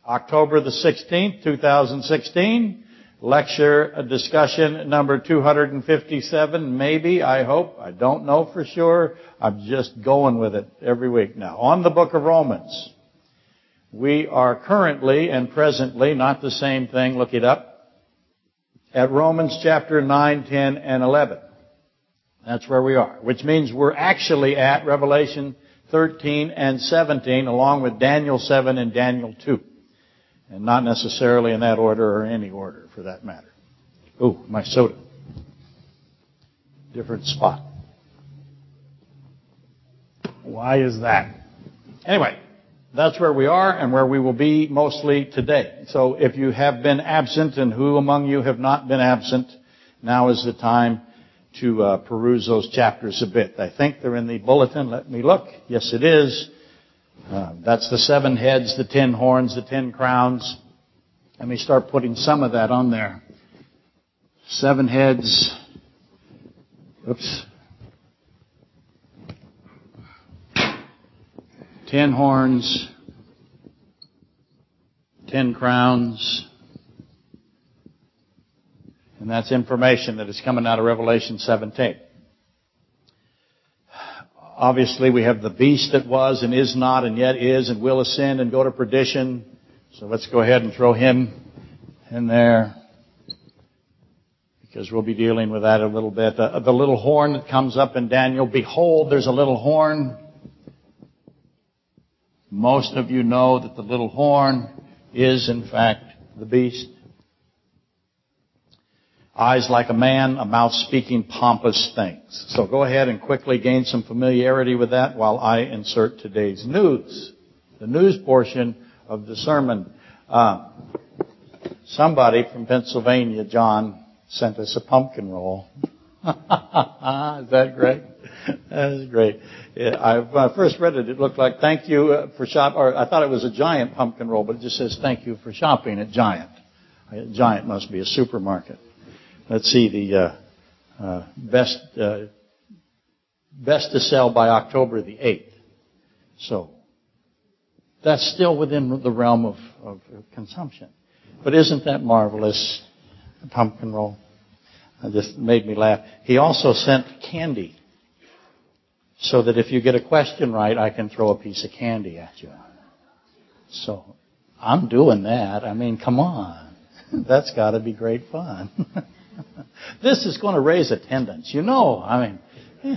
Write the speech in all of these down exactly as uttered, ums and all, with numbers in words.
October the sixteenth, two thousand sixteen. Lecture discussion number two hundred fifty-seven, maybe, I hope. I don't know for sure. I'm just going with it every week now. On the book of Romans. We are currently and presently, not the same thing, look it up, at Romans chapter nine, ten, and eleven. That's where we are, which means we're actually at Revelation thirteen and seventeen, along with Daniel seven and Daniel two. And not necessarily in that order or any order, for that matter. Ooh, my soda. Different spot. Why is that? Anyway, that's where we are and where we will be mostly today. So if you have been absent, and who among you have not been absent, now is the time to uh, peruse those chapters a bit. I think they're in the bulletin. Let me look. Yes, it is. Uh, that's the seven heads, the ten horns, the ten crowns. Let me start putting some of that on there. Seven heads. Oops. Ten horns. Ten crowns. And that's information that is coming out of Revelation seventeen. Obviously, we have the beast that was and is not and yet is and will ascend and go to perdition. So let's go ahead and throw him in there, because we'll be dealing with that a little bit. Uh, the little horn that comes up in Daniel, behold, there's a little horn. Most of you know that the little horn is, in fact, the beast. Eyes like a man, a mouth speaking pompous things. So go ahead and quickly gain some familiarity with that while I insert today's news. The news portion of the sermon. Uh, somebody from Pennsylvania, John, sent us a pumpkin roll. Is that great? That is great. I, when I first read it, it looked like thank you for shop, or I thought it was a Giant pumpkin roll, but it just says thank you for shopping at Giant. Giant must be a supermarket. Let's see, the uh, uh, best uh, best to sell by October the eighth. So that's still within the realm of, of consumption. But isn't that marvelous? A pumpkin roll. It just made me laugh. He also sent candy, so that if you get a question right, I can throw a piece of candy at you. So I'm doing that. I mean, come on. That's got to be great fun. This is going to raise attendance, you know. I mean,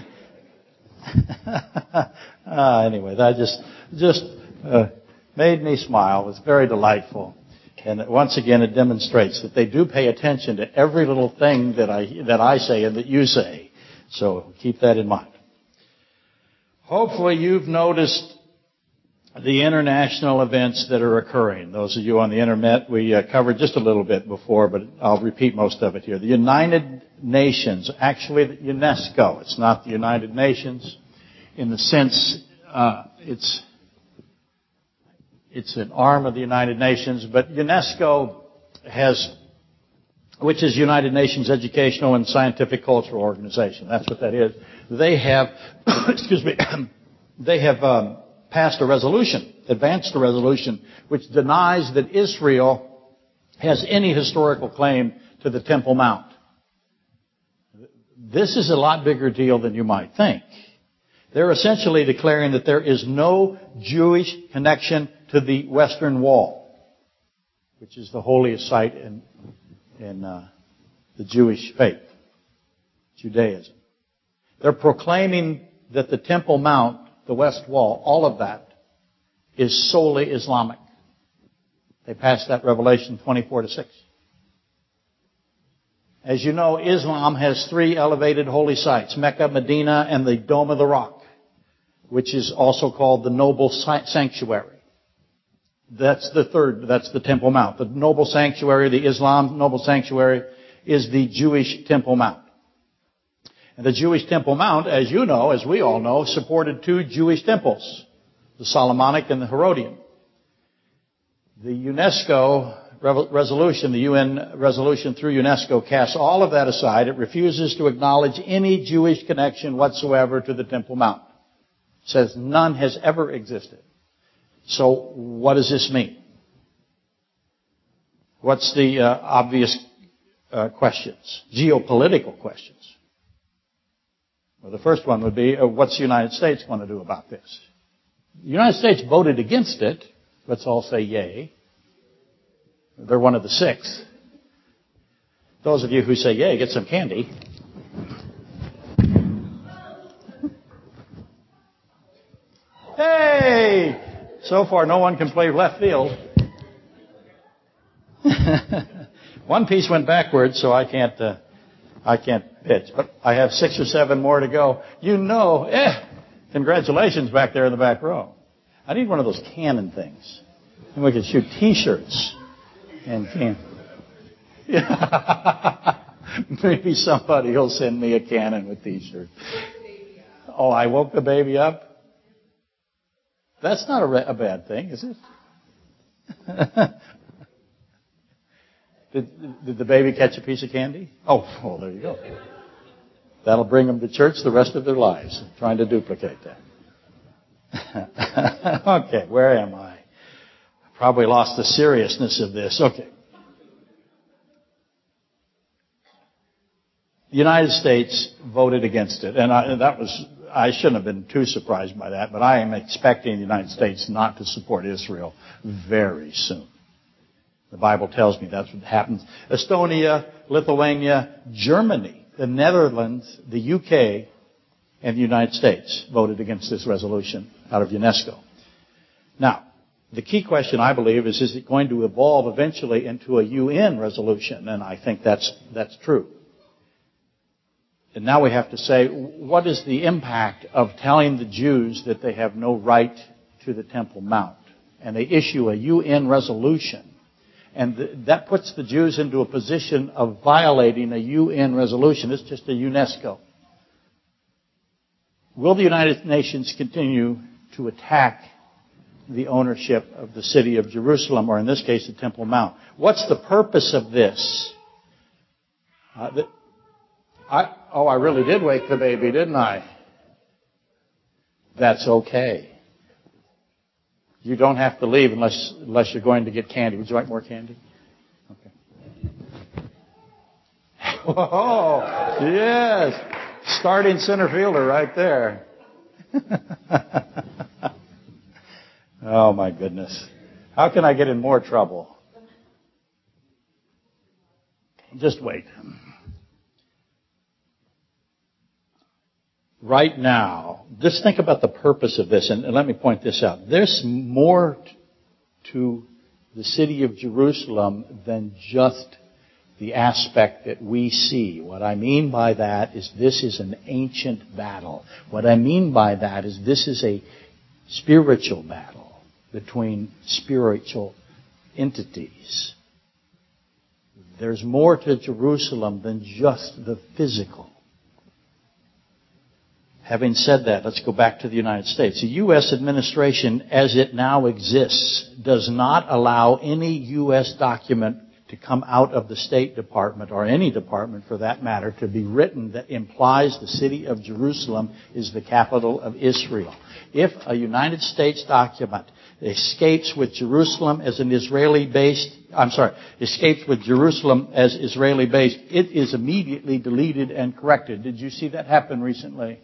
uh, anyway, that just just uh, made me smile. It was very delightful, and once again, it demonstrates that they do pay attention to every little thing that I that I say and that you say. So keep that in mind. Hopefully, you've noticed the international events that are occurring. Those of you on the internet, we uh, covered just a little bit before, but I'll repeat most of it here. The United Nations, actually the UNESCO, it's not the United Nations in the sense uh, it's it's an arm of the United Nations, but UNESCO has, which is United Nations Educational and Scientific Cultural Organization. That's what that is. They have, excuse me, they have um, passed a resolution, advanced a resolution, which denies that Israel has any historical claim to the Temple Mount. This is a lot bigger deal than you might think. They're essentially declaring that there is no Jewish connection to the Western Wall, which is the holiest site in, in uh, the Jewish faith, Judaism. They're proclaiming that the Temple Mount, the West Wall, all of that is solely Islamic. They passed that Revelation twenty-four to six. As you know, Islam has three elevated holy sites, Mecca, Medina, and the Dome of the Rock, which is also called the Noble Sanctuary. That's the third, that's the Temple Mount. The Noble Sanctuary, the Islam Noble Sanctuary, is the Jewish Temple Mount. And the Jewish Temple Mount, as you know, as we all know, supported two Jewish temples, the Solomonic and the Herodian. The UNESCO resolution, the U N resolution through UNESCO, casts all of that aside. It refuses to acknowledge any Jewish connection whatsoever to the Temple Mount. It says none has ever existed. So what does this mean? What's the uh, obvious uh, questions? Geopolitical questions. Well, the first one would be, uh, what's the United States going to do about this? The United States voted against it. Let's all say yay. They're one of the six. Those of you who say yay, get some candy. Hey! So far, no one can play left field. One piece went backwards, so I can't, uh, I can't pitch. But I have six or seven more to go. You know, eh, congratulations back there in the back row. I need one of those cannon things. And we could shoot T-shirts and can. Yeah. Maybe somebody will send me a cannon with T-shirts. Oh, I woke the baby up? That's not a, re- a bad thing, is it? did, did the baby catch a piece of candy? Oh, well, there you go. That'll bring them to church the rest of their lives, trying to duplicate that. Okay, where am I? I probably lost the seriousness of this. Okay. The United States voted against it, and I, that was, I shouldn't have been too surprised by that, but I am expecting the United States not to support Israel very soon. The Bible tells me that's what happens. Estonia, Lithuania, Germany, the Netherlands, the U K, and the United States voted against this resolution out of UNESCO. Now, the key question, I believe, is, is it going to evolve eventually into a U N resolution? And I think that's, that's true. And now we have to say, what is the impact of telling the Jews that they have no right to the Temple Mount? And they issue a U N resolution. And th- that puts the Jews into a position of violating a U N resolution. It's just a UNESCO. Will the United Nations continue to attack the ownership of the city of Jerusalem, or in this case, the Temple Mount? What's the purpose of this? Uh, the, I, oh, I really did wake the baby, didn't I? That's okay. You don't have to leave unless unless you're going to get candy. Would you like more candy? Okay. Oh, yes. Starting center fielder right there. Oh, my goodness. How can I get in more trouble? Just wait. Right now, just think about the purpose of this, and, and let me point this out. There's more t- to the city of Jerusalem than just the aspect that we see. What I mean by that is this is an ancient battle. What I mean by that is this is a spiritual battle between spiritual entities. There's more to Jerusalem than just the physical. Having said that, let's go back to the United States. The U S administration, as it now exists, does not allow any U S document to come out of the State Department, or any department for that matter, to be written that implies the city of Jerusalem is the capital of Israel. If a United States document escapes with Jerusalem as an Israeli-based, I'm sorry, escapes with Jerusalem as Israeli-based, it is immediately deleted and corrected. Did you see that happen recently?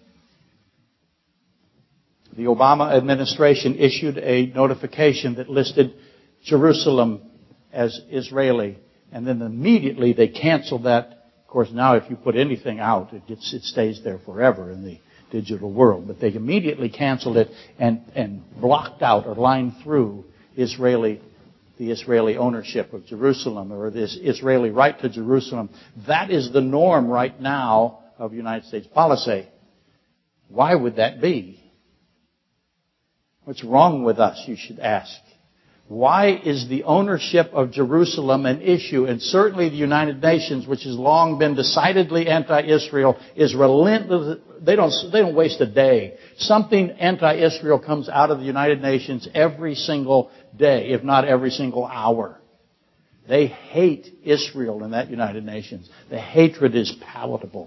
The Obama administration issued a notification that listed Jerusalem as Israeli, and then immediately they canceled that. Of course, now if you put anything out, it gets, it stays there forever in the digital world. But they immediately canceled it and, and blocked out or lined through Israeli, the Israeli ownership of Jerusalem, or this Israeli right to Jerusalem. That is the norm right now of United States policy. Why would that be? What's wrong with us, you should ask? Why is the ownership of Jerusalem an issue? And certainly the United Nations, which has long been decidedly anti-Israel, is relentless. They don't, they don't waste a day. Something anti-Israel comes out of the United Nations every single day, if not every single hour. They hate Israel in that United Nations. The hatred is palatable.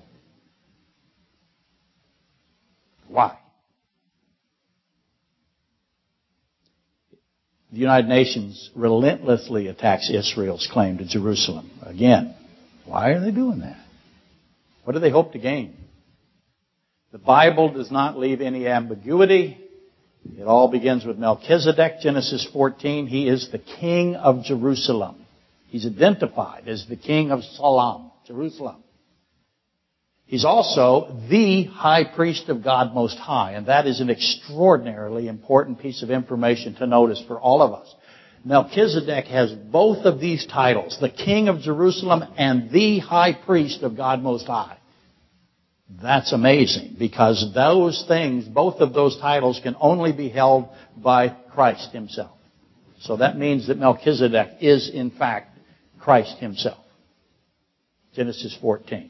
Why? The United Nations relentlessly attacks Israel's claim to Jerusalem. Again, why are they doing that? What do they hope to gain? The Bible does not leave any ambiguity. It all begins with Melchizedek, Genesis fourteen. He is the king of Jerusalem. He's identified as the king of Salam, Jerusalem. He's also the high priest of God Most High, and that is an extraordinarily important piece of information to notice for all of us. Melchizedek has both of these titles, the king of Jerusalem and the high priest of God Most High. That's amazing, because those things, both of those titles, can only be held by Christ himself. So that means that Melchizedek is, in fact, Christ himself. Genesis fourteen.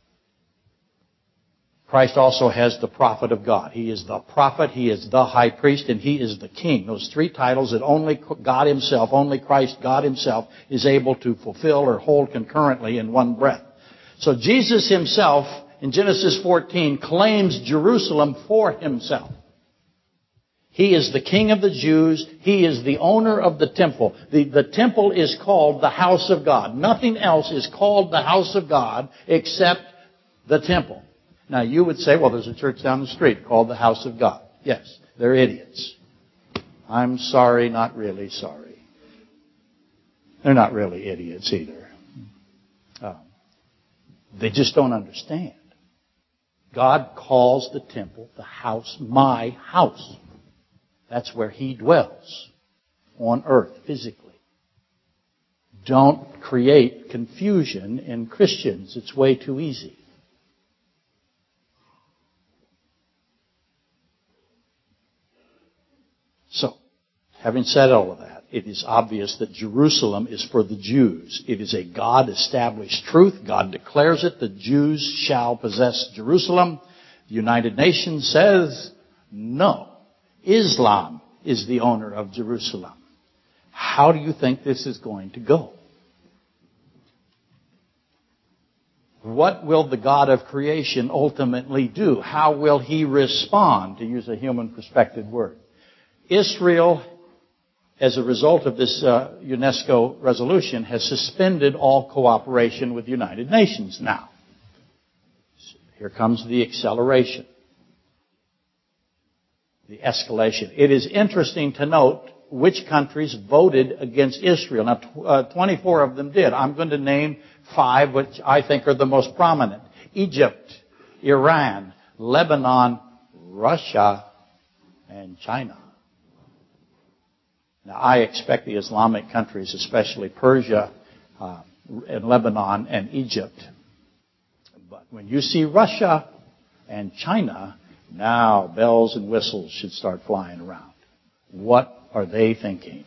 Christ also has the prophet of God. He is the prophet, he is the high priest, and he is the king. Those three titles that only God himself, only Christ, God himself, is able to fulfill or hold concurrently in one breath. So Jesus himself, in Genesis fourteen, claims Jerusalem for himself. He is the king of the Jews. He is the owner of the temple. The, the temple is called the house of God. Nothing else is called the house of God except the temple. Now, you would say, well, there's a church down the street called the House of God. Yes, they're idiots. I'm sorry, not really sorry. They're not really idiots either. Um, they just don't understand. God calls the temple the house, my house. That's where he dwells on earth physically. Don't create confusion in Christians. It's way too easy. So, having said all of that, it is obvious that Jerusalem is for the Jews. It is a God-established truth. God declares it. The Jews shall possess Jerusalem. The United Nations says, no. Islam is the owner of Jerusalem. How do you think this is going to go? What will the God of creation ultimately do? How will he respond, to use a human-perspective word? Israel, as a result of this uh, UNESCO resolution, has suspended all cooperation with the United Nations now. Here comes the acceleration, the escalation. It is interesting to note which countries voted against Israel. Now, tw- uh, twenty-four of them did. I'm going to name five, which I think are the most prominent. Egypt, Iran, Lebanon, Russia, and China. Now, I expect the Islamic countries, especially Persia uh, and Lebanon and Egypt. But when you see Russia and China, now bells and whistles should start flying around. What are they thinking?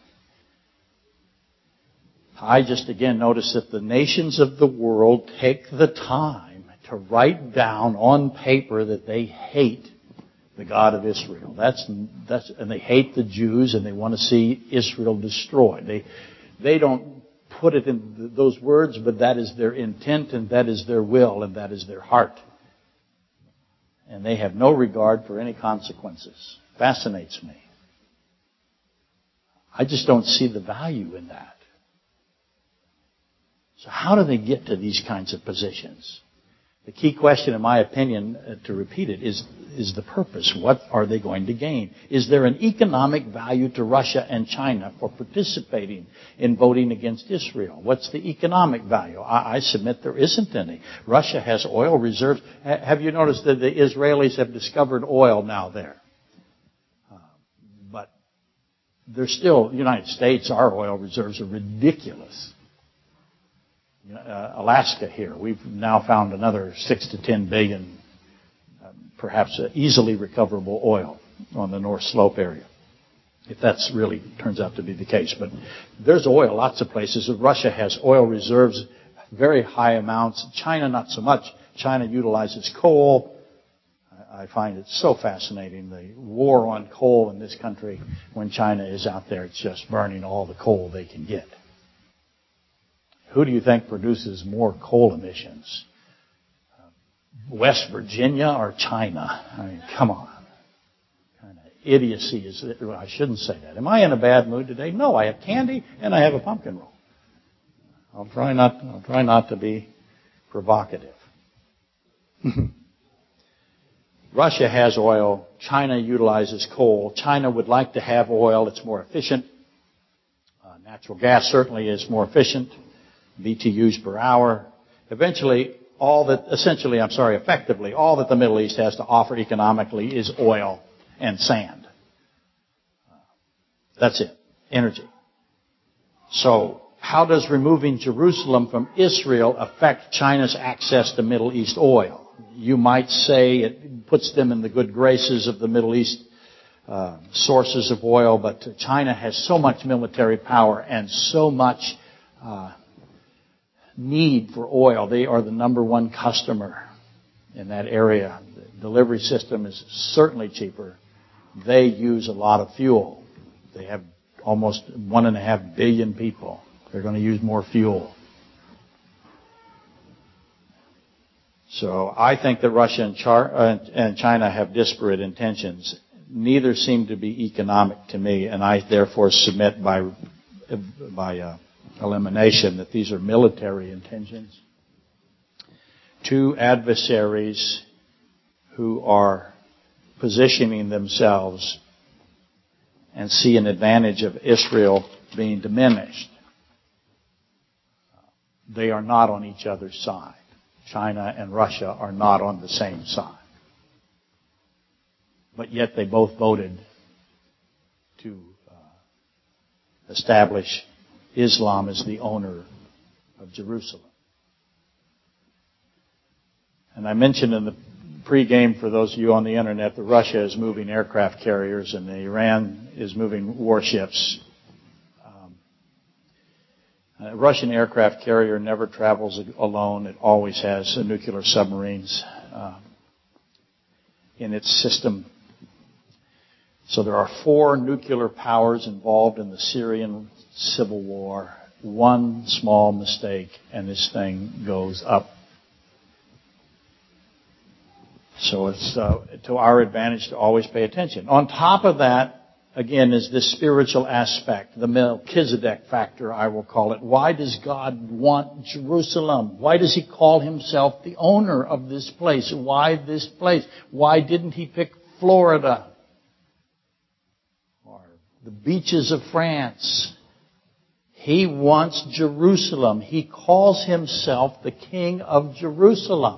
I just again notice that the nations of the world take the time to write down on paper that they hate the God of Israel. That's, that's, and they hate the Jews, and they want to see Israel destroyed. They, they don't put it in those words, but that is their intent, and that is their will, and that is their heart. And they have no regard for any consequences. Fascinates me. I just don't see the value in that. So how do they get to these kinds of positions? The key question, in my opinion, uh, to repeat it, is, is the purpose. What are they going to gain? Is there an economic value to Russia and China for participating in voting against Israel? What's the economic value? I, I submit there isn't any. Russia has oil reserves. Ha- have you noticed that the Israelis have discovered oil now there? Uh, but there's still, United States, our oil reserves are ridiculous. Uh, Alaska here, we've now found another six to ten billion, uh, perhaps uh, easily recoverable oil on the North Slope area, if that's really turns out to be the case. But there's oil lots of places. Russia has oil reserves, very high amounts. China, not so much. China utilizes coal. I, I find it so fascinating, the war on coal in this country. When China is out there, it's just burning all the coal they can get. Who do you think produces more coal emissions? West Virginia or China? I mean, come on. Kind of idiocy is, well, I shouldn't say that. Am I in a bad mood today? No, I have candy and I have a pumpkin roll. I'll try not, I'll try not to be provocative. Russia has oil. China utilizes coal. China would like to have oil. It's more efficient. Uh, natural gas certainly is more efficient. B T Us per hour. Eventually, all that, essentially, I'm sorry, effectively, all that the Middle East has to offer economically is oil and sand. Uh, that's it. Energy. So, how does removing Jerusalem from Israel affect China's access to Middle East oil? You might say it puts them in the good graces of the Middle East uh, sources of oil, but China has so much military power and so much uh, need for oil. They are the number one customer in that area. The delivery system is certainly cheaper. They use a lot of fuel. They have almost one and a half billion people. They're going to use more fuel. So I think that Russia and, Char- uh, and China have disparate intentions. Neither seem to be economic to me, and I therefore submit by by uh, elimination that these are military intentions. Two adversaries who are positioning themselves and see an advantage of Israel being diminished. They are not on each other's side. China and Russia are not on the same side. But yet they both voted to uh, establish Islam as the owner of Jerusalem. And I mentioned in the pregame for those of you on the internet that Russia is moving aircraft carriers and Iran is moving warships. A Russian aircraft carrier never travels alone. It always has nuclear submarines uh, in its system. So there are four nuclear powers involved in the Syrian civil war. One small mistake and this thing goes up. So it's uh, to our advantage to always pay attention. On top of that, again, is this spiritual aspect, the Melchizedek factor, I will call it. Why does God want Jerusalem? Why does He call Himself the owner of this place? Why this place? Why didn't He pick Florida? Or the beaches of France? He wants Jerusalem. He calls Himself the King of Jerusalem.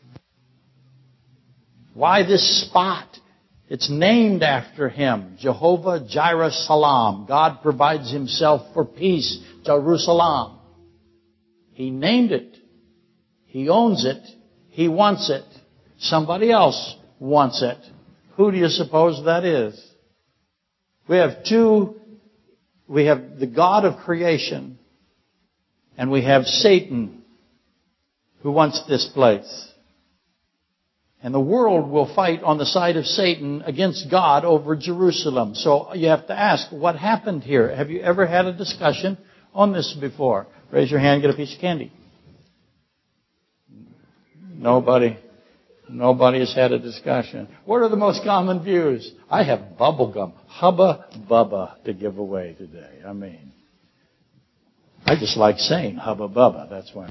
Why this spot? It's named after Him. Jehovah Jireh Salam. God provides Himself for peace. Jerusalem. He named it. He owns it. He wants it. Somebody else wants it. Who do you suppose that is? We have two. We have the God of creation. And we have Satan who wants this place. And the world will fight on the side of Satan against God over Jerusalem. So you have to ask, what happened here? Have you ever had a discussion on this before? Raise your hand, get a piece of candy. Nobody. Nobody has had a discussion. What are the most common views? I have bubble gum. Hubba bubba to give away today. I mean, I just like saying hubba bubba. That's why.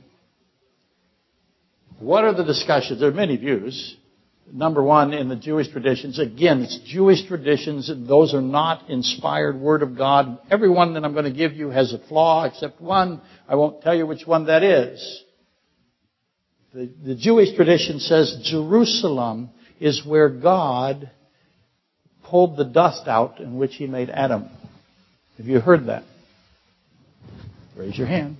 What are the discussions? There are many views. Number one, in the Jewish traditions, again, it's Jewish traditions. Those are not inspired Word of God. Every one that I'm going to give you has a flaw except one. I won't tell you which one that is. The, the Jewish tradition says Jerusalem is where God pulled the dust out in which He made Adam. Have you heard that? Raise your hand.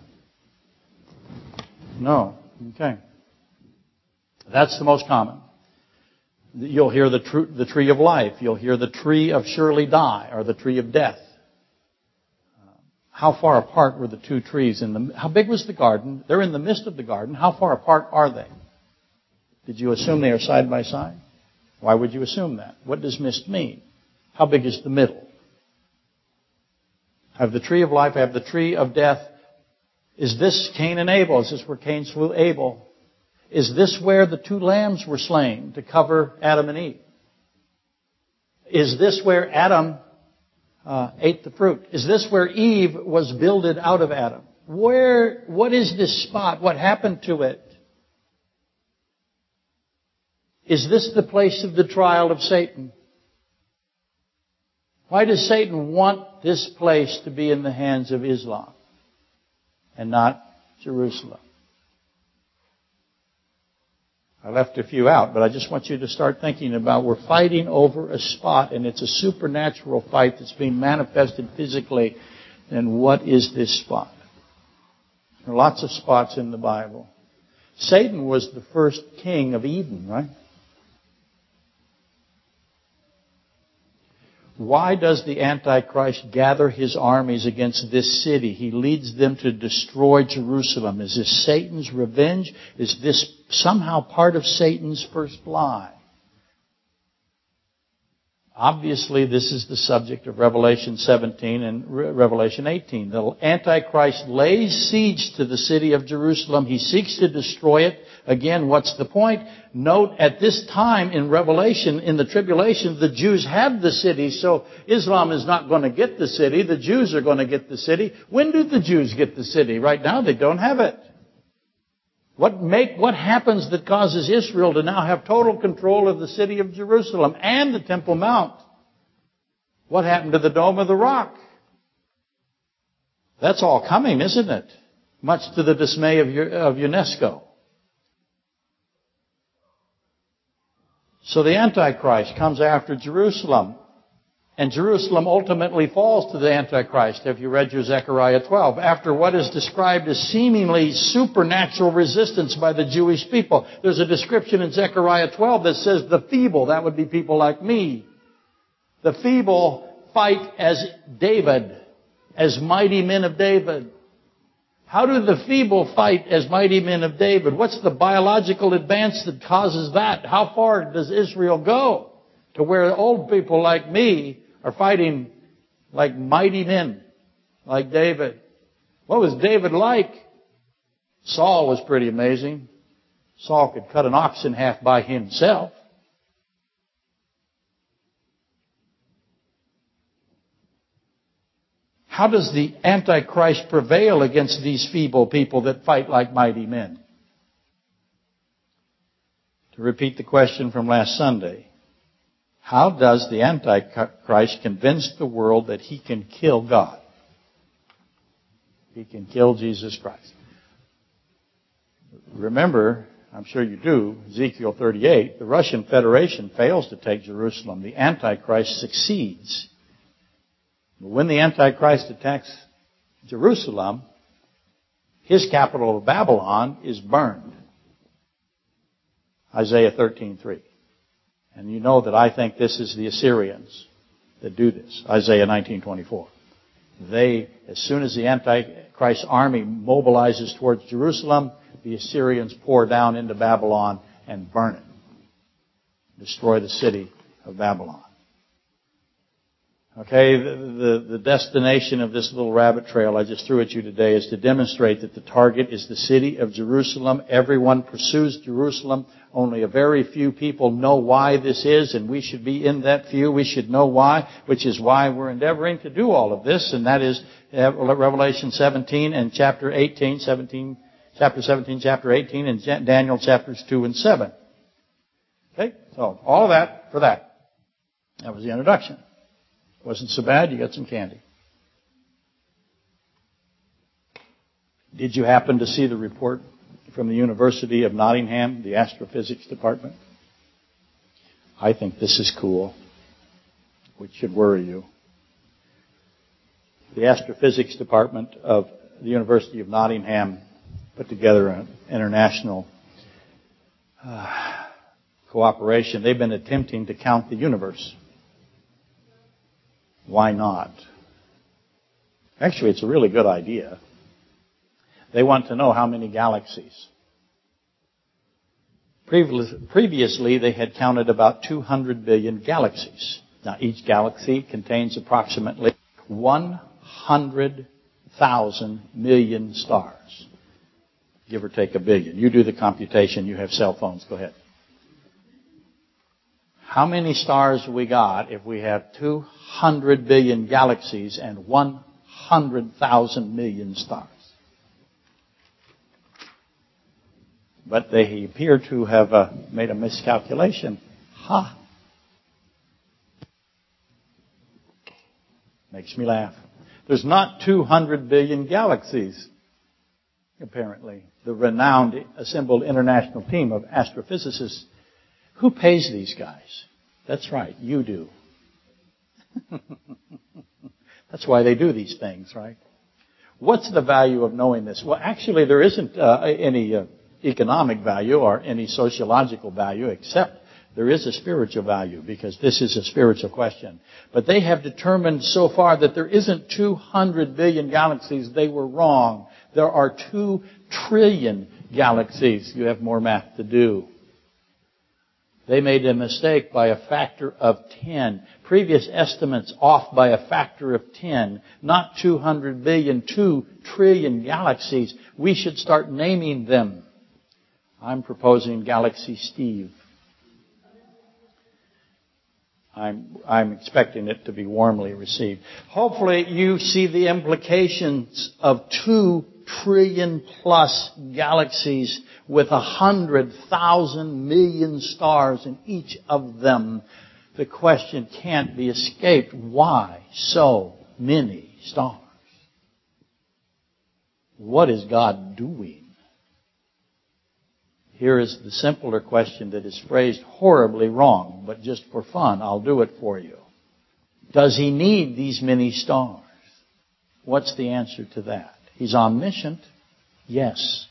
No. Okay. That's the most common. You'll hear the, tr- the tree of life. You'll hear the tree of surely die, or the tree of death. Uh, how far apart were the two trees? In the? How big was the garden? They're in the midst of the garden. How far apart are they? Did you assume they are side by side? Why would you assume that? What does mist mean? How big is the middle? I have the tree of life. I have the tree of death. Is this Cain and Abel? Is this where Cain slew Abel? Is this where the two lambs were slain to cover Adam and Eve? Is this where Adam uh, ate the fruit? Is this where Eve was builded out of Adam? Where, what is this spot? What happened to it? Is this the place of the trial of Satan? Why does Satan want this place to be in the hands of Islam and not Jerusalem? I left a few out, but I just want you to start thinking about we're fighting over a spot, and it's a supernatural fight that's being manifested physically. And what is this spot? There are lots of spots in the Bible. Satan was the first king of Eden, right? Why does the Antichrist gather his armies against this city? He leads them to destroy Jerusalem. Is this Satan's revenge? Is this somehow part of Satan's first lie? Obviously, this is the subject of Revelation seventeen and Re- Revelation eighteen. The Antichrist lays siege to the city of Jerusalem. He seeks to destroy it. Again, what's the point? Note, at this time in Revelation, in the tribulation, the Jews have the city, so Islam is not going to get the city. The Jews are going to get the city. When do the Jews get the city? Right now, they don't have it. What make, what happens that causes Israel to now have total control of the city of Jerusalem and the Temple Mount? What happened to the Dome of the Rock? That's all coming, isn't it? Much to the dismay of, of UNESCO. So the Antichrist comes after Jerusalem. And Jerusalem ultimately falls to the Antichrist. Have you read your Zechariah twelve? After what is described as seemingly supernatural resistance by the Jewish people. There's a description in Zechariah twelve that says the feeble, that would be people like me, the feeble fight as David, as mighty men of David. How do the feeble fight as mighty men of David? What's the biological advance that causes that? How far does Israel go to where old people like me are fighting like mighty men, like David? What was David like? Saul was pretty amazing. Saul could cut an ox in half by himself. How does the Antichrist prevail against these feeble people that fight like mighty men? To repeat the question from last Sunday, how does the Antichrist convince the world that he can kill God? He can kill Jesus Christ. Remember, I'm sure you do, Ezekiel thirty-eight, the Russian Federation fails to take Jerusalem. The Antichrist succeeds. When the Antichrist attacks Jerusalem, his capital of Babylon is burned. Isaiah thirteen three. And you know that I think this is the Assyrians that do this. Isaiah nineteen twenty-four. They, as soon as the Antichrist army mobilizes towards Jerusalem, the Assyrians pour down into Babylon and burn it. Destroy the city of Babylon. Okay, the, the, the destination of this little rabbit trail I just threw at you today is to demonstrate that the target is the city of Jerusalem. Everyone pursues Jerusalem. Only a very few people know why this is, and we should be in that few. We should know why, which is why we're endeavoring to do all of this, and that is Revelation seventeen and chapter eighteen, seventeen, chapter seventeen, chapter eighteen, and Daniel chapters two and seven. Okay, so all of that for that. That was the introduction. Wasn't so bad. You got some candy. Did you happen to see the report from the University of Nottingham, the astrophysics department? I think this is cool, which should worry you. The astrophysics department of the University of Nottingham put together an international uh, cooperation. They've been attempting to count the universe. Why not? Actually, it's a really good idea. They want to know how many galaxies. Previously, they had counted about two hundred billion galaxies. Now, each galaxy contains approximately one hundred thousand million stars. Give or take a billion. You do the computation. You have cell phones. Go ahead. How many stars we got if we have two hundred billion galaxies and one hundred thousand million stars? But they appear to have uh, made a miscalculation. Ha! Makes me laugh. There's not two hundred billion galaxies, apparently. The renowned assembled international team of astrophysicists. Who pays these guys? That's right, you do. That's why they do these things, right? What's the value of knowing this? Well, actually, there isn't uh, any uh, economic value or any sociological value, except there is a spiritual value, because this is a spiritual question. But they have determined so far that there isn't two hundred billion galaxies. They were wrong. There are two trillion galaxies. You have more math to do. They made a mistake by a factor of ten. Previous estimates off by a factor of ten. Not two hundred billion, two trillion galaxies. We should start naming them. I'm proposing Galaxy Steve. I'm, I'm expecting it to be warmly received. Hopefully you see the implications of two trillion plus galaxies with a hundred thousand million stars in each of them. The question can't be escaped. Why so many stars? What is God doing? Here is the simpler question that is phrased horribly wrong, but just for fun, I'll do it for you. Does he need these many stars? What's the answer to that? He's omniscient. Yes.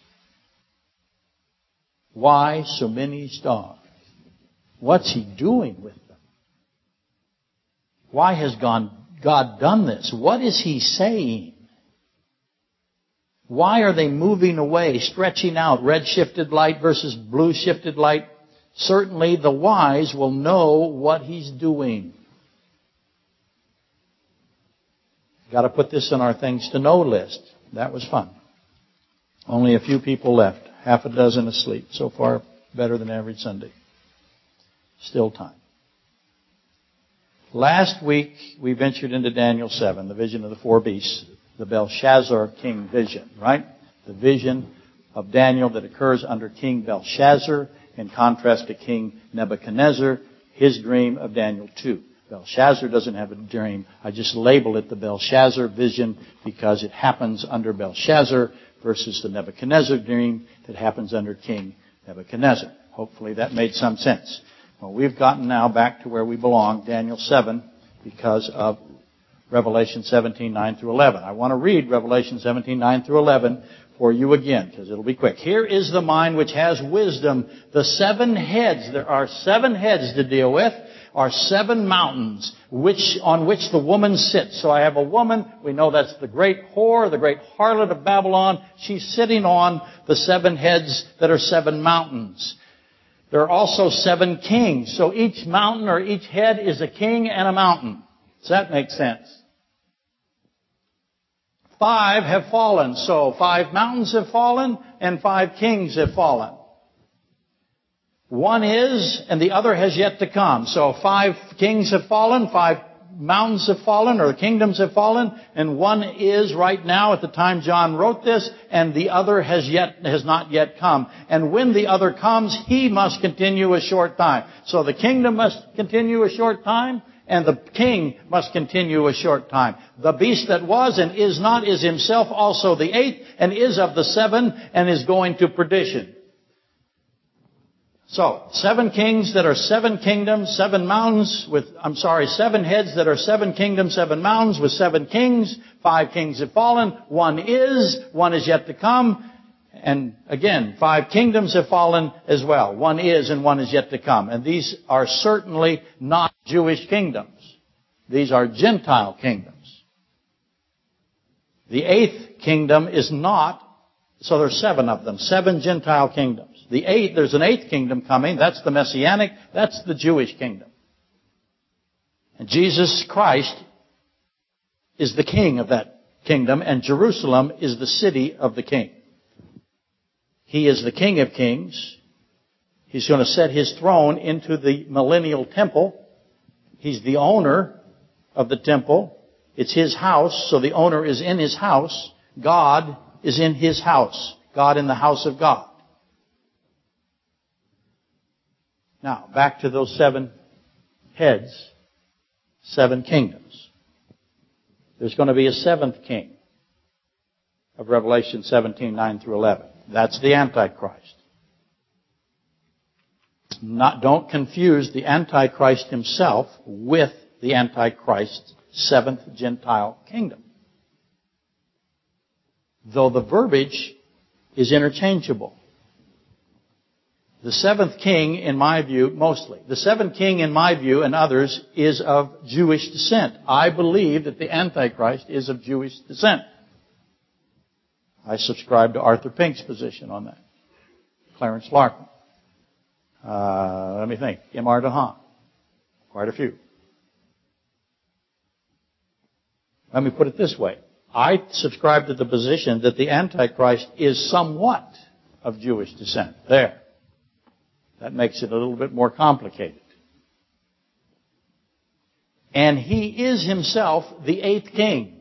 Why so many stars? What's he doing with them? Why has God done this? What is he saying? Why are they moving away, stretching out, red-shifted light versus blue-shifted light? Certainly the wise will know what he's doing. Got to put this in our things to know list. That was fun. Only a few people left. Half a dozen asleep. So far, better than average Sunday. Still time. Last week, we ventured into Daniel seven, the vision of the four beasts, the Belshazzar king vision, right? The vision of Daniel that occurs under King Belshazzar in contrast to King Nebuchadnezzar, his dream of Daniel two. Belshazzar doesn't have a dream. I just label it the Belshazzar vision because it happens under Belshazzar versus the Nebuchadnezzar dream that happens under King Nebuchadnezzar. Hopefully that made some sense. Well, we've gotten now back to where we belong, Daniel seven, because of Revelation seventeen, nine through eleven. I want to read Revelation seventeen, nine through eleven for you again, because it'll be quick. Here is the mind which has wisdom. The seven heads, there are seven heads to deal with, are seven mountains which on which the woman sits. So I have a woman, we know that's the great whore, the great harlot of Babylon. She's sitting on the seven heads that are seven mountains. There are also seven kings. So each mountain or each head is a king and a mountain. Does that make sense? Five have fallen. So five mountains have fallen and five kings have fallen. One is, and the other has yet to come. So five kings have fallen, five mountains have fallen, or kingdoms have fallen, and one is right now at the time John wrote this, and the other has yet, has not yet come. And when the other comes, he must continue a short time. So the kingdom must continue a short time, and the king must continue a short time. The beast that was and is not is himself also the eighth, and is of the seven, and is going to perdition. So, seven kings that are seven kingdoms, seven mountains with, I'm sorry, seven heads that are seven kingdoms, seven mountains with seven kings. Five kings have fallen. One is, one is yet to come. And again, five kingdoms have fallen as well. One is and one is yet to come. And these are certainly not Jewish kingdoms. These are Gentile kingdoms. The eighth kingdom is not, so there's seven of them, seven Gentile kingdoms. The eighth, there's an eighth kingdom coming. That's the Messianic. That's the Jewish kingdom. And Jesus Christ is the king of that kingdom, and Jerusalem is the city of the king. He is the King of Kings. He's going to set his throne into the millennial temple. He's the owner of the temple. It's his house, so the owner is in his house. God is in his house. God in the house of God. Now, back to those seven heads, seven kingdoms. There's going to be a seventh king of Revelation seventeen, nine through eleven. That's the Antichrist. Not, don't confuse the Antichrist himself with the Antichrist's seventh Gentile kingdom. Though the verbiage is interchangeable. The seventh king, in my view, mostly, the seventh king, in my view, and others, is of Jewish descent. I believe that the Antichrist is of Jewish descent. I subscribe to Arthur Pink's position on that. Clarence Larkin. Uh, let me think. M R DeHaan. Quite a few. Let me put it this way. I subscribe to the position that the Antichrist is somewhat of Jewish descent. There. That makes it a little bit more complicated. And he is himself the eighth king.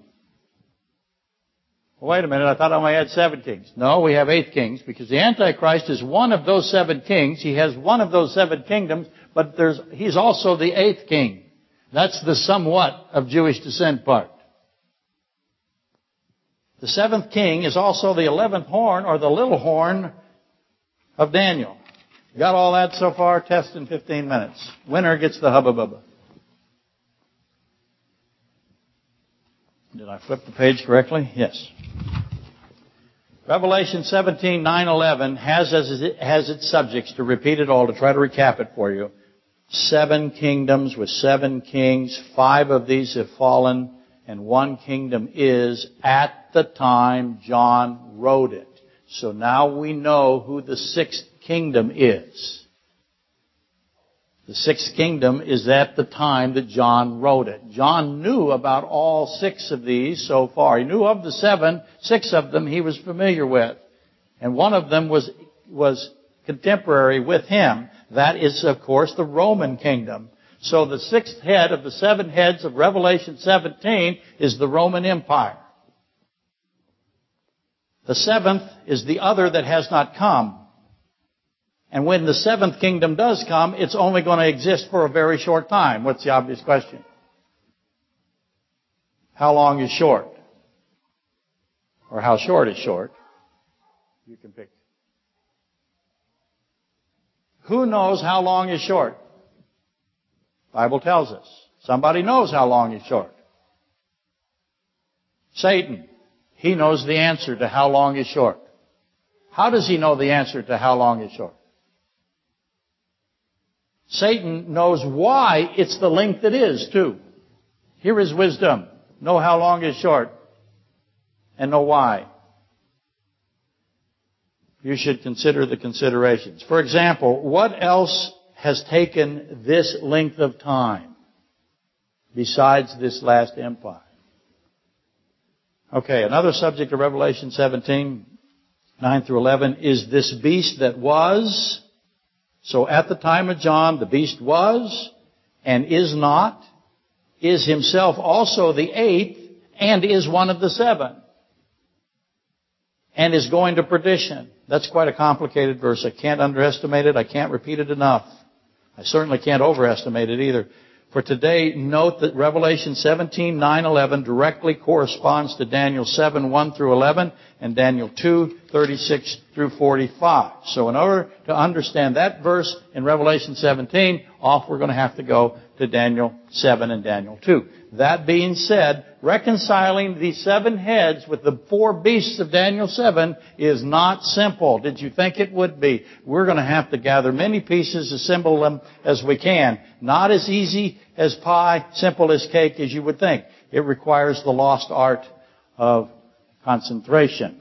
Well, wait a minute, I thought I only had seven kings. No, we have eight kings because the Antichrist is one of those seven kings. He has one of those seven kingdoms, but there's, he's also the eighth king. That's the somewhat of Jewish descent part. The seventh king is also the eleventh horn or the little horn of Daniel. Got all that so far? Test in fifteen minutes. Winner gets the hubba bubba. Did I flip the page correctly? Yes. Revelation seventeen, nine, eleven has as it has its subjects, to repeat it all, to try to recap it for you. Seven kingdoms with seven kings. Five of these have fallen, and one kingdom is at the time John wrote it. So now we know who the sixth kingdom is. The sixth kingdom is at the time that John wrote it. John knew about all six of these so far. He knew of the seven. Six of them he was familiar with. And one of them was, was contemporary with him. That is, of course, the Roman kingdom. So the sixth head of the seven heads of Revelation seventeen is the Roman Empire. The seventh is the other that has not come. And when the seventh kingdom does come, it's only going to exist for a very short time. What's the obvious question? How long is short? Or how short is short? You can pick. Who knows how long is short? The Bible tells us. Somebody knows how long is short. Satan. He knows the answer to how long is short. How does he know the answer to how long is short? Satan knows why it's the length it is, too. Here is wisdom. Know how long is short. And know why. You should consider the considerations. For example, what else has taken this length of time besides this last empire? Okay, another subject of Revelation seventeen, nine through eleven, is this beast that was. So at the time of John, the beast was and is not, is himself also the eighth, and is one of the seven, and is going to perdition. That's quite a complicated verse. I can't underestimate it. I can't repeat it enough. I certainly can't overestimate it either. For today, note that Revelation seventeen, nine, eleven directly corresponds to Daniel seven, one through eleven and Daniel two, thirty-six through forty-five. So in order to understand that verse in Revelation seventeen, off we're going to have to go to Daniel seven and Daniel two. That being said, reconciling these seven heads with the four beasts of Daniel seven is not simple. Did you think it would be? We're going to have to gather many pieces, assemble them as we can. Not as easy as pie, simple as cake as you would think. It requires the lost art of concentration.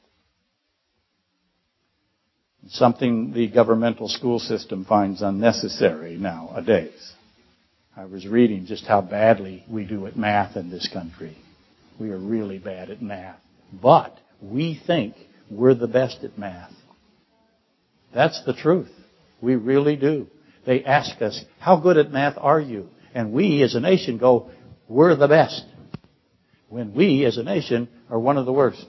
Something the governmental school system finds unnecessary nowadays. I was reading just how badly we do at math in this country. We are really bad at math. But we think we're the best at math. That's the truth. We really do. They ask us, how good at math are you? And we as a nation go, we're the best. When we as a nation are one of the worst.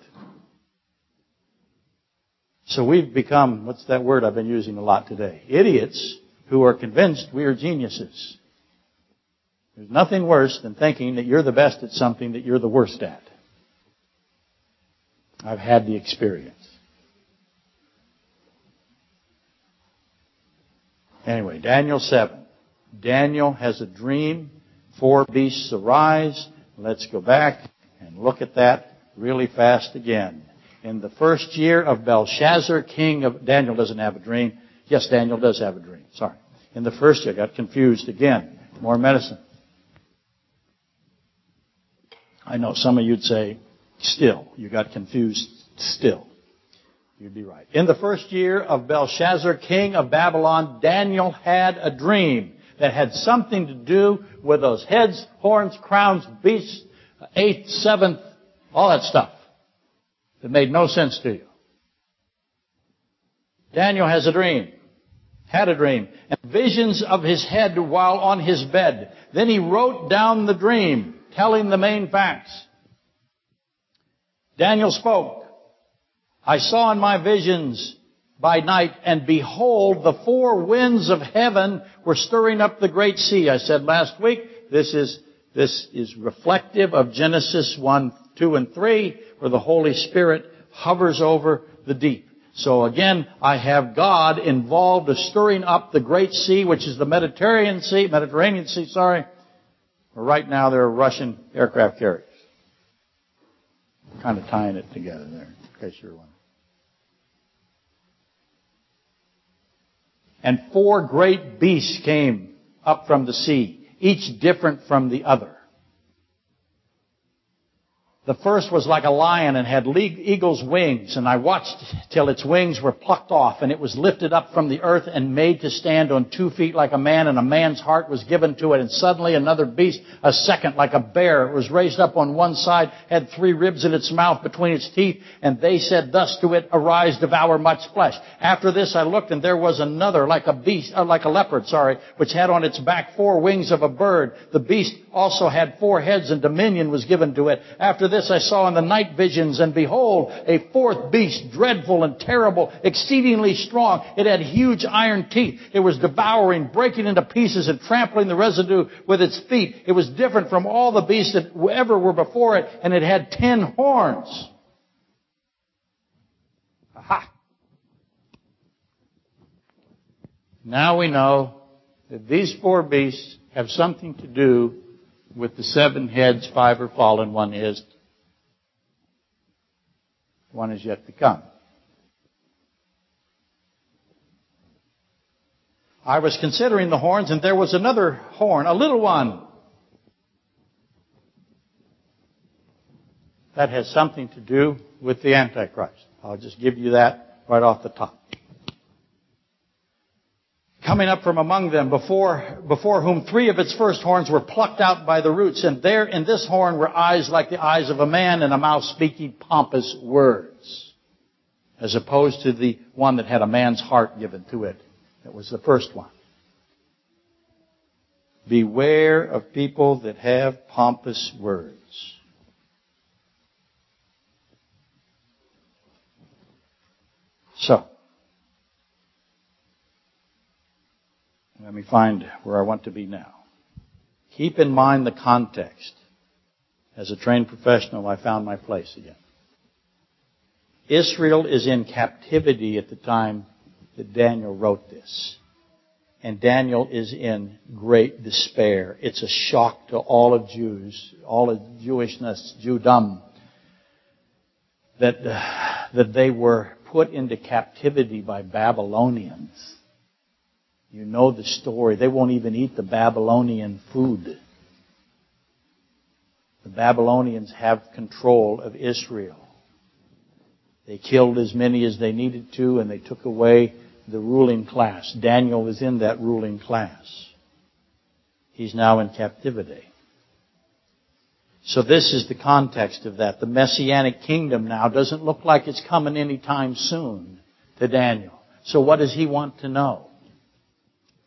So we've become, what's that word I've been using a lot today? Idiots who are convinced we are geniuses. There's nothing worse than thinking that you're the best at something that you're the worst at. I've had the experience. Anyway, Daniel seven. Daniel has a dream. Four beasts arise. Let's go back and look at that really fast again. In the first year of Belshazzar, king of... Daniel doesn't have a dream. Yes, Daniel does have a dream. Sorry. In the first year, I got confused again. More medicine. I know some of you'd say, still. You got confused still. You'd be right. In the first year of Belshazzar, king of Babylon, Daniel had a dream that had something to do with those heads, horns, crowns, beasts, eighth, seventh, all that stuff. That made no sense to you. Daniel has a dream. Had a dream. And visions of his head while on his bed. Then he wrote down the dream, telling the main facts. Daniel spoke. I saw in my visions by night, and behold, the four winds of heaven were stirring up the great sea. I said last week, this is, this is reflective of Genesis one, two, and three, where the Holy Spirit hovers over the deep. So again, I have God involved in stirring up the great sea, which is the Mediterranean Sea, Mediterranean Sea, sorry. Right now there are Russian aircraft carriers. Kind of tying it together there, in case you're wondering. And four great beasts came up from the sea, each different from the other. The first was like a lion and had eagle's wings, and I watched till its wings were plucked off, and it was lifted up from the earth and made to stand on two feet like a man, and a man's heart was given to it. And suddenly another beast, a second like a bear, was raised up on one side, had three ribs in its mouth between its teeth, and they said thus to it, arise, devour much flesh. After this I looked, and there was another like a beast, or like a leopard, sorry, which had on its back four wings of a bird. The beast also had four heads, and dominion was given to it. After this I saw in the night visions, and behold, a fourth beast, dreadful and terrible, exceedingly strong. It had huge iron teeth. It was devouring, breaking into pieces, and trampling the residue with its feet. It was different from all the beasts that ever were before it, and it had ten horns. Aha! Now we know that these four beasts have something to do with the seven heads. Five are fallen, one is. One is yet to come. I was considering the horns, and there was another horn, a little one, that has something to do with the Antichrist. I'll just give you that right off the top. Coming up from among them, before, before whom three of its first horns were plucked out by the roots, and there in this horn were eyes like the eyes of a man, and a mouth speaking pompous words, as opposed to the one that had a man's heart given to it. That was the first one. Beware of people that have pompous words. So, let me find where I want to be now. Keep in mind the context. As a trained professional, I found my place again. Israel is in captivity at the time that Daniel wrote this. And Daniel is in great despair. It's a shock to all of Jews, all of Jewishness, Jewdom, that, uh, that they were put into captivity by Babylonians. You know the story. They won't even eat the Babylonian food. The Babylonians have control of Israel. They killed as many as they needed to, and they took away the ruling class. Daniel was in that ruling class. He's now in captivity. So this is the context of that. The Messianic kingdom now doesn't look like it's coming anytime soon to Daniel. So what does he want to know?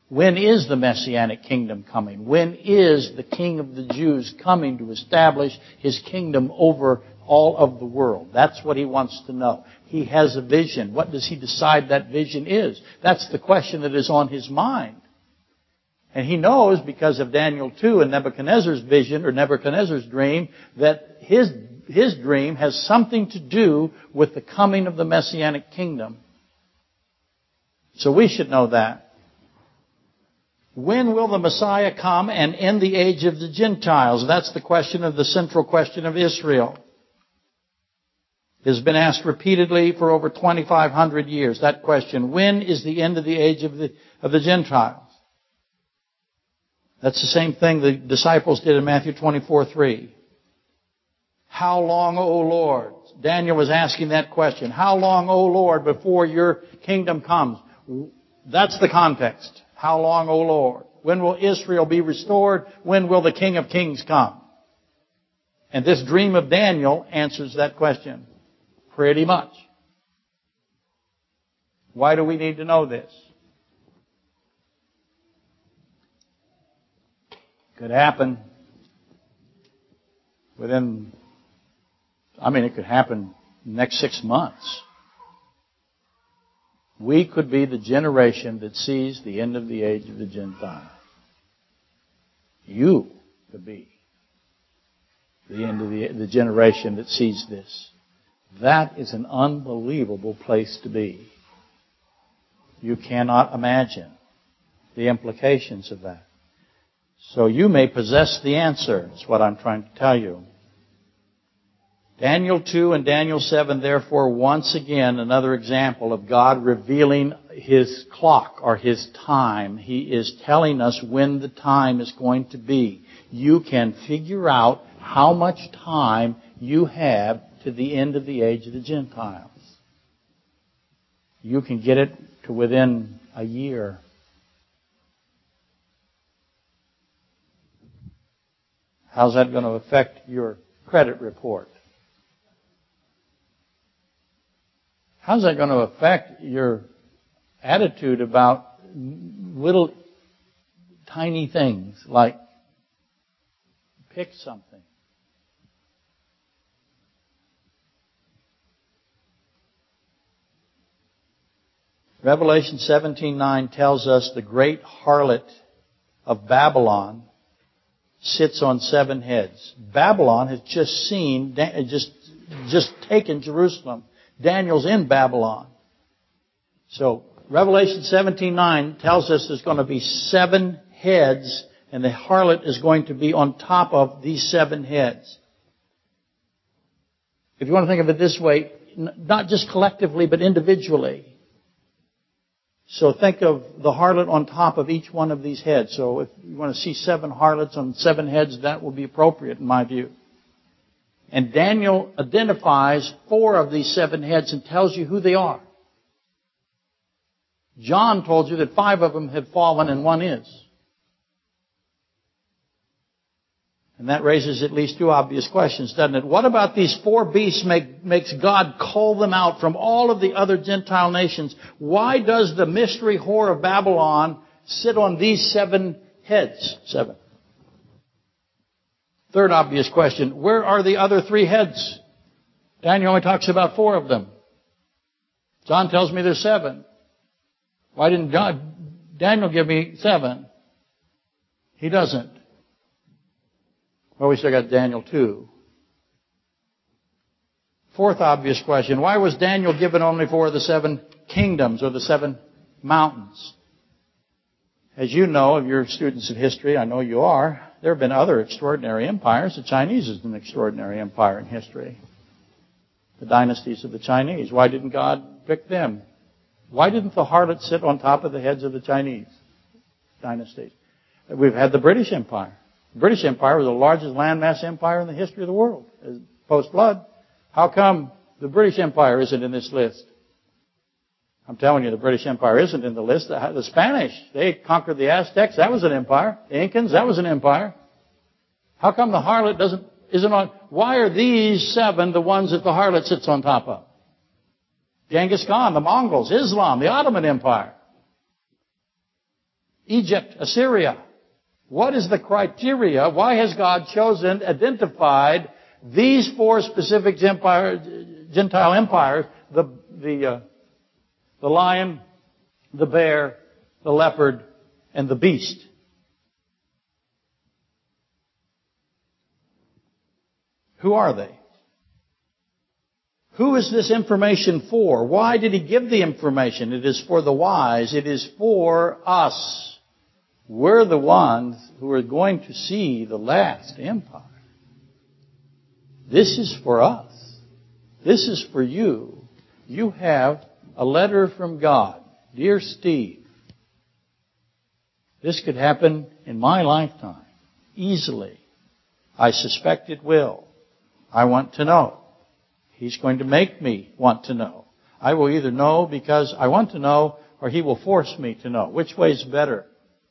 When is the Messianic kingdom coming? When is the King of the Jews coming to establish His kingdom over all of the world? That's what He wants to know. He has a vision. What does He decide that vision is? That's the question that is on His mind. And He knows, because of Daniel two and Nebuchadnezzar's vision, or Nebuchadnezzar's dream, that his, his dream has something to do with the coming of the Messianic kingdom. So we should know that. When will the Messiah come and end the age of the Gentiles? That's the question of the central question of Israel. It has been asked repeatedly for over twenty-five hundred years. That question, when is the end of the age of the, of the Gentiles? That's the same thing the disciples did in Matthew twenty-four three. How long, O Lord? Daniel was asking that question. How long, O Lord, before your kingdom comes? That's the context. How long, O Lord? When will Israel be restored? When will the King of Kings come? And this dream of Daniel answers that question pretty much. Why do we need to know this? Could happen within, I mean, it could happen the next six months. We could be the generation that sees the end of the age of the Gentiles. You could be the end of the, the generation that sees this. That is an unbelievable place to be. You cannot imagine the implications of that. So you may possess the answer, is what I'm trying to tell you. Daniel two and Daniel seven, therefore, once again, another example of God revealing His clock or His time. He is telling us when the time is going to be. You can figure out how much time you have to the end of the age of the Gentiles. You can get it to within a year. How's that going to affect your credit report? How's that going to affect your attitude about little tiny things like pick something? Revelation seventeen nine tells us the great harlot of Babylon sits on seven heads. Babylon has just seen, just, just taken Jerusalem. Daniel's in Babylon. So Revelation seventeen nine tells us there's going to be seven heads, and the harlot is going to be on top of these seven heads. If you want to think of it this way, not just collectively, but individually. So think of the harlot on top of each one of these heads. So if you want to see seven harlots on seven heads, that will be appropriate in my view. And Daniel identifies four of these seven heads and tells you who they are. John told you that five of them had fallen and one is. And that raises at least two obvious questions, doesn't it? What about these four beasts make, makes God call them out from all of the other Gentile nations? Why does the mystery whore of Babylon sit on these seven heads? Seven. Third obvious question, where are the other three heads? Daniel only talks about four of them. John tells me there's seven. Why didn't John, Daniel give me seven? He doesn't. Well, we still got Daniel two. Fourth obvious question, why was Daniel given only four of the seven kingdoms or the seven mountains? As you know, if you're students of history, I know you are, there have been other extraordinary empires. The Chinese is an extraordinary empire in history. The dynasties of the Chinese. Why didn't God pick them? Why didn't the harlot sit on top of the heads of the Chinese dynasties? We've had the British Empire. The British Empire was the largest landmass empire in the history of the world, post-flood. How come the British Empire isn't in this list? I'm telling you, the British Empire isn't in the list. The, the Spanish, they conquered the Aztecs. That was an empire. The Incans, that was an empire. How come the harlot doesn't, isn't on, why are these seven the ones that the harlot sits on top of? Genghis Khan, the Mongols, Islam, the Ottoman Empire. Egypt, Assyria. What is the criteria? Why has God chosen, identified these four specific empire, Gentile empires, the, the, uh, the lion, the bear, the leopard, and the beast? Who are they? Who is this information for? Why did he give the information? It is for the wise. It is for us. We're the ones who are going to see the last empire. This is for us. This is for you. You have a letter from God. Dear Steve, this could happen in my lifetime. Easily. I suspect it will. I want to know. He's going to make me want to know. I will either know because I want to know, or he will force me to know. Which way is better?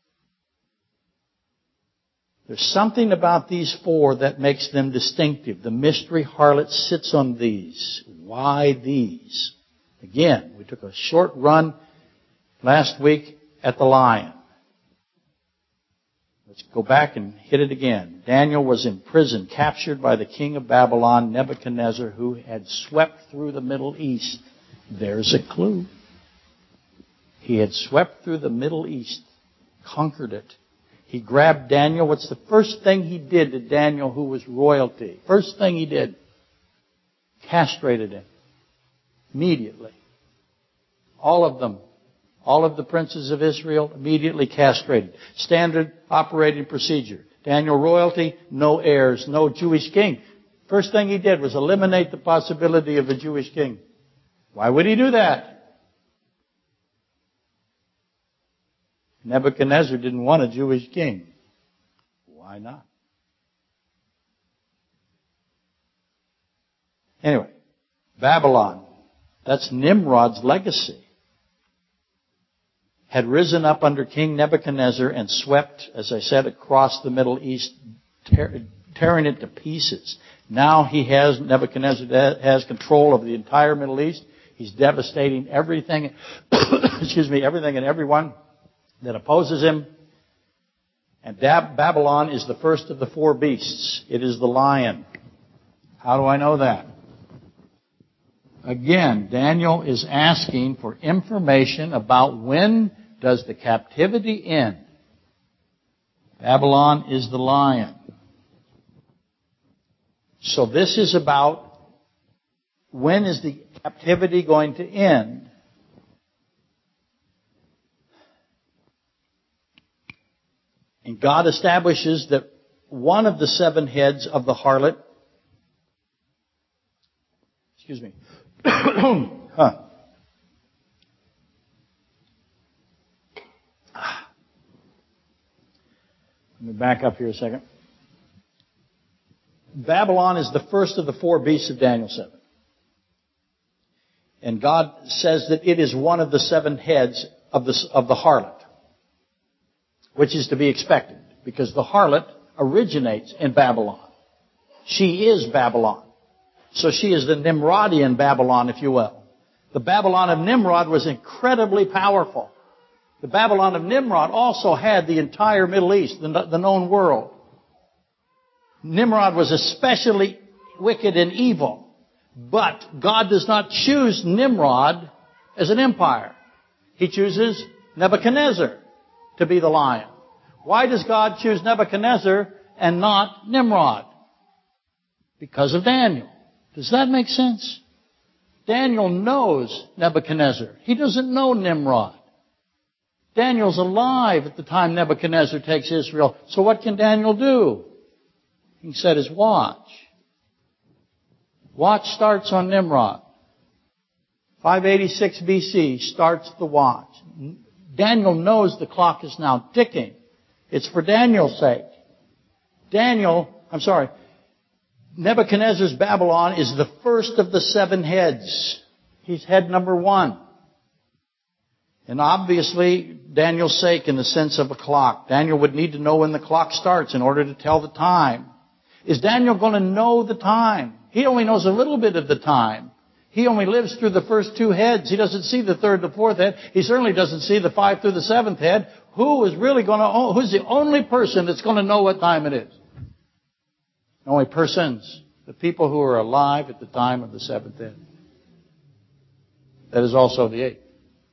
There's something about these four that makes them distinctive. The mystery harlot sits on these. Why these? Again, we took a short run last week at the lion. Let's go back and hit it again. Daniel was in prison, captured by the king of Babylon, Nebuchadnezzar, who had swept through the Middle East. There's a clue. He had swept through the Middle East, conquered it. He grabbed Daniel. What's the first thing he did to Daniel, who was royalty? First thing he did, castrated him immediately. All of them. All of the princes of Israel immediately castrated. Standard operating procedure. Daniel royalty, no heirs, no Jewish king. First thing he did was eliminate the possibility of a Jewish king. Why would he do that? Nebuchadnezzar didn't want a Jewish king. Why not? Anyway, Babylon, that's Nimrod's legacy, had risen up under King Nebuchadnezzar and swept, as I said, across the Middle East, tear, tearing it to pieces. Now he has, Nebuchadnezzar has control of the entire Middle East. He's devastating everything, excuse me, everything and everyone that opposes him. And Babylon is the first of the four beasts. It is the lion. How do I know that? Again, Daniel is asking for information about when does the captivity end. Babylon is the lion. So this is about when is the captivity going to end. And God establishes that one of the seven heads of the harlot, excuse me, huh. Let me back up here a second. Babylon is the first of the four beasts of Daniel seven. And God says that it is one of the seven heads of the, of the harlot, which is to be expected, because the harlot originates in Babylon. She is Babylon. So she is the Nimrodian Babylon, if you will. The Babylon of Nimrod was incredibly powerful. The Babylon of Nimrod also had the entire Middle East, the, the known world. Nimrod was especially wicked and evil. But God does not choose Nimrod as an empire. He chooses Nebuchadnezzar to be the lion. Why does God choose Nebuchadnezzar and not Nimrod? Because of Daniel. Does that make sense? Daniel knows Nebuchadnezzar. He doesn't know Nimrod. Daniel's alive at the time Nebuchadnezzar takes Israel. So what can Daniel do? He can set his watch. Watch starts on Nimrod. five eighty-six B C starts the watch. Daniel knows the clock is now ticking. It's for Daniel's sake. Daniel, I'm sorry, Nebuchadnezzar's Babylon is the first of the seven heads. He's head number one. And obviously, Daniel's sake in the sense of a clock. Daniel would need to know when the clock starts in order to tell the time. Is Daniel going to know the time? He only knows a little bit of the time. He only lives through the first two heads. He doesn't see the third, the fourth head. He certainly doesn't see the five through the seventh head. Who is really going to, who's the only person that's going to know what time it is? The only persons, the people who are alive at the time of the seventh head. That is also the eighth.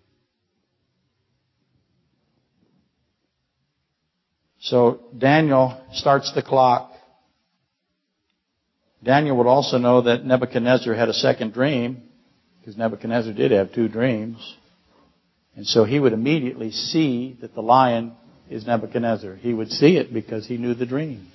So Daniel starts the clock. Daniel would also know that Nebuchadnezzar had a second dream, because Nebuchadnezzar did have two dreams. And so he would immediately see that the lion is Nebuchadnezzar. He would see it because he knew the dreams.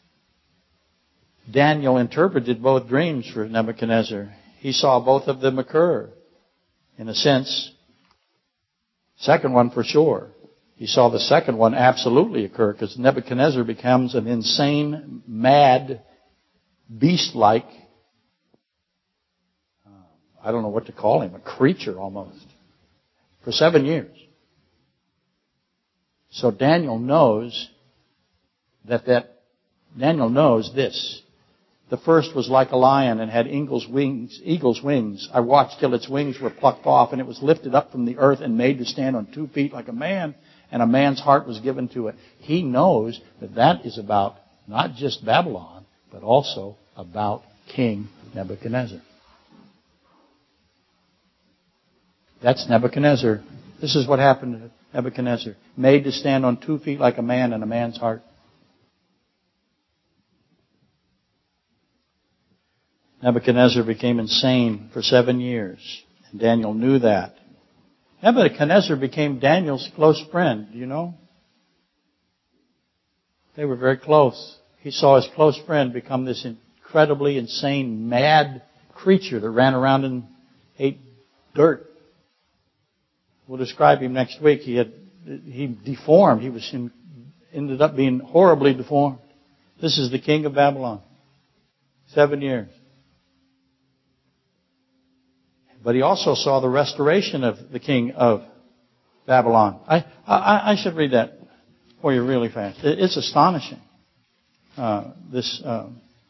Daniel interpreted both dreams for Nebuchadnezzar. He saw both of them occur. In a sense, second one for sure. He saw the second one absolutely occur because Nebuchadnezzar becomes an insane, mad, beast-like, uh, I don't know what to call him, a creature almost, for seven years. So Daniel knows that that, Daniel knows this. The first was like a lion and had eagle's wings, eagle's wings. I watched till its wings were plucked off, and it was lifted up from the earth and made to stand on two feet like a man, and a man's heart was given to it. He knows that that is about not just Babylon, but also about King Nebuchadnezzar. That's Nebuchadnezzar. This is what happened to Nebuchadnezzar. Made to stand on two feet like a man and a man's heart. Nebuchadnezzar became insane for seven years. And Daniel knew that. Nebuchadnezzar became Daniel's close friend, do you know? They were very close. He saw his close friend become this incredibly insane, mad creature that ran around and ate dirt. We'll describe him next week. He had he deformed. He was in, ended up being horribly deformed. This is the king of Babylon. Seven years. But he also saw the restoration of the king of Babylon. I I, I should read that for you really fast. It's astonishing. Uh, this uh,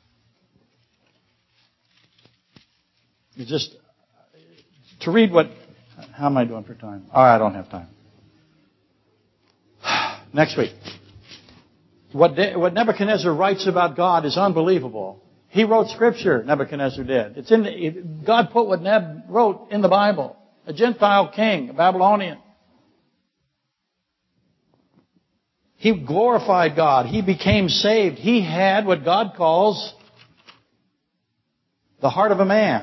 just to read what. How am I doing for time? Oh, I don't have time. Next week. What, De- what Nebuchadnezzar writes about God is unbelievable. He wrote Scripture, Nebuchadnezzar did. It's in the, it, God put what Neb wrote in the Bible. A Gentile king, a Babylonian. He glorified God. He became saved. He had what God calls the heart of a man.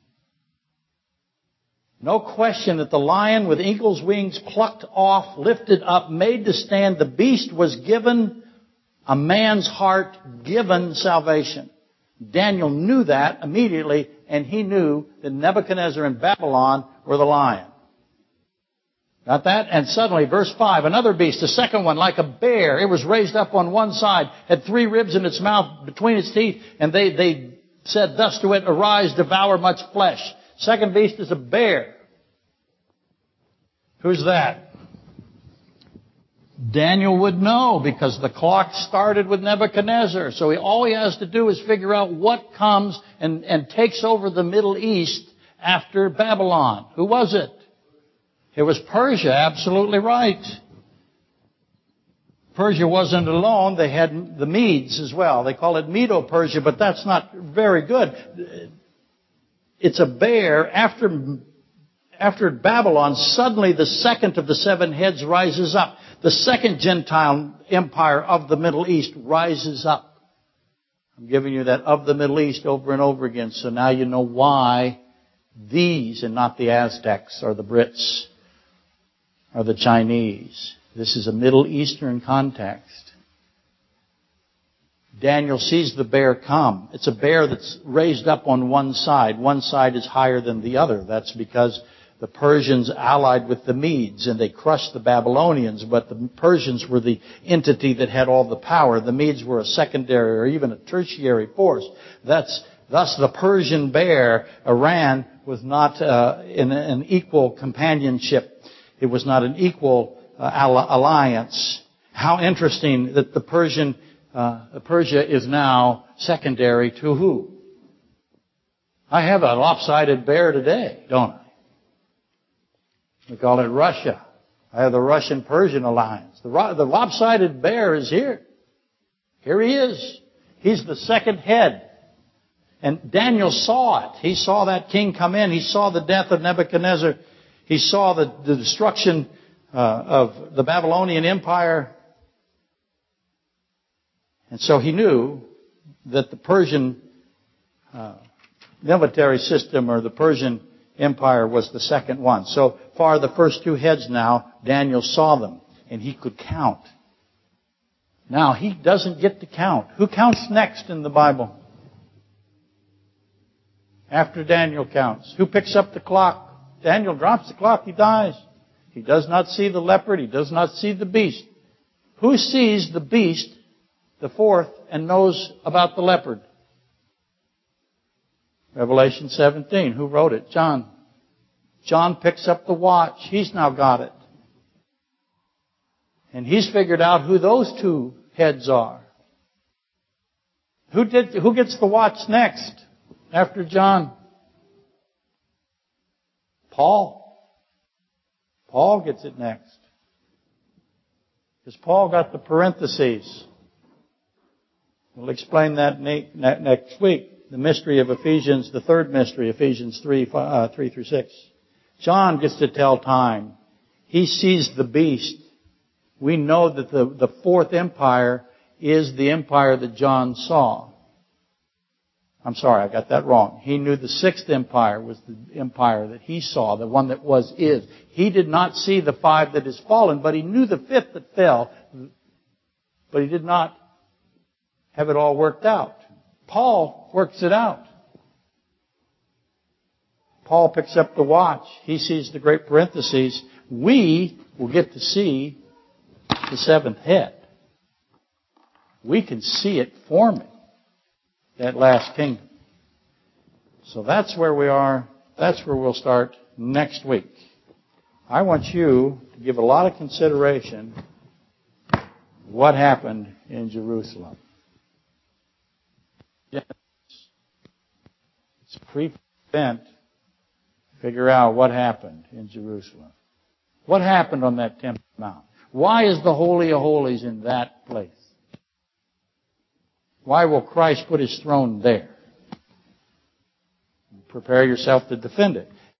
No question that the lion with eagle's wings plucked off, lifted up, made to stand, the beast was given a man's heart, given salvation. Daniel knew that immediately, and he knew that Nebuchadnezzar and Babylon were the lion. Got that? And suddenly, verse five, another beast, a second one, like a bear. It was raised up on one side, had three ribs in its mouth between its teeth, and they, they said thus to it, arise, devour much flesh. Second beast is a bear. Who's that? Daniel would know because the clock started with Nebuchadnezzar. So he, all he has to do is figure out what comes and, and takes over the Middle East after Babylon. Who was it? It was Persia, absolutely right. Persia wasn't alone. They had the Medes as well. They call it Medo-Persia, but that's not very good. It's a bear. After, after Babylon, suddenly the second of the seven heads rises up. The second Gentile empire of the Middle East rises up. I'm giving you that of the Middle East over and over again, so now you know why these and not the Aztecs or the Brits or the Chinese. This is a Middle Eastern context. Daniel sees the bear come. It's a bear that's raised up on one side. One side is higher than the other. That's because the Persians allied with the Medes and they crushed the Babylonians, but the Persians were the entity that had all the power. The Medes were a secondary or even a tertiary force. That's thus the Persian bear, Iran, was not uh, in an equal companionship. It was not an equal uh, alliance. How interesting that the Persian uh, Persia is now secondary to who? I have a lopsided bear today, don't I? We call it Russia. I have the Russian-Persian alliance. The, the lopsided bear is here. Here he is. He's the second head. And Daniel saw it. He saw that king come in. He saw the death of Nebuchadnezzar. He saw the, the destruction uh, of the Babylonian Empire. And so he knew that the Persian uh, military system or the Persian Empire was the second one. So far, the first two heads now, Daniel saw them, and he could count. Now, he doesn't get to count. Who counts next in the Bible? After Daniel counts. Who picks up the clock? Daniel drops the clock, he dies. He does not see the leopard, he does not see the beast. Who sees the beast, the fourth, and knows about the leopard? Revelation seventeen. Who wrote it? John. John picks up the watch. He's now got it. And he's figured out who those two heads are. Who did, who gets the watch next after John? Paul. Paul gets it next. Because Paul got the parentheses. We'll explain that next week. The mystery of Ephesians, the third mystery, Ephesians three, uh, three through six. John gets to tell time. He sees the beast. We know that the, the fourth empire is the empire that John saw. I'm sorry, I got that wrong. He knew the sixth empire was the empire that he saw, the one that was is. He did not see the five that is fallen, but he knew the fifth that fell. But he did not have it all worked out. Paul works it out. Paul picks up the watch. He sees the great parentheses. We will get to see the seventh head. We can see it forming, that last kingdom. So that's where we are. That's where we'll start next week. I want you to give a lot of consideration to what happened in Jerusalem. Yes. It's pre-event. Figure out what happened in Jerusalem. What happened on that Temple Mount? Why is the Holy of Holies in that place? Why will Christ put His throne there? Prepare yourself to defend it.